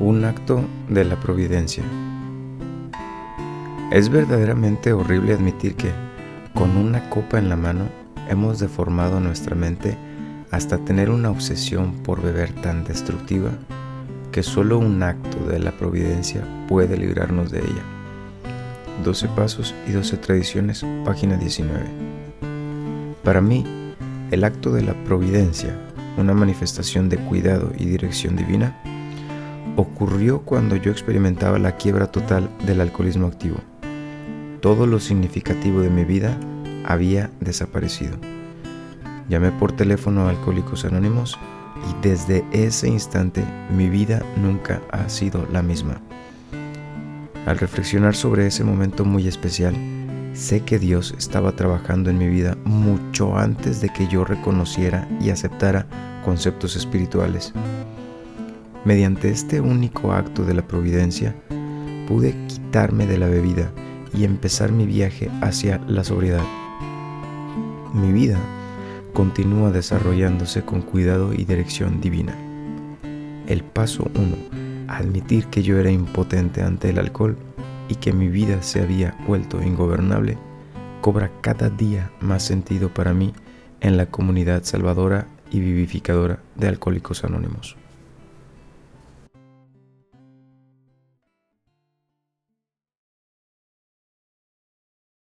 Un acto de la providencia. Es verdaderamente horrible admitir que, con una copa en la mano, hemos deformado nuestra mente hasta tener una obsesión por beber tan destructiva que solo un acto de la providencia puede librarnos de ella. 12 Pasos y 12 Tradiciones, página 19. Para mí, el acto de la providencia, una manifestación de cuidado y dirección divina, ocurrió cuando yo experimentaba la quiebra total del alcoholismo activo. Todo lo significativo de mi vida había desaparecido. Llamé por teléfono a Alcohólicos Anónimos y desde ese instante mi vida nunca ha sido la misma. Al reflexionar sobre ese momento muy especial, sé que Dios estaba trabajando en mi vida mucho antes de que yo reconociera y aceptara conceptos espirituales. Mediante este único acto de la providencia, pude quitarme de la bebida y empezar mi viaje hacia la sobriedad. Mi vida continúa desarrollándose con cuidado y dirección divina. El paso 1, admitir que yo era impotente ante el alcohol y que mi vida se había vuelto ingobernable, cobra cada día más sentido para mí en la comunidad salvadora y vivificadora de Alcohólicos Anónimos.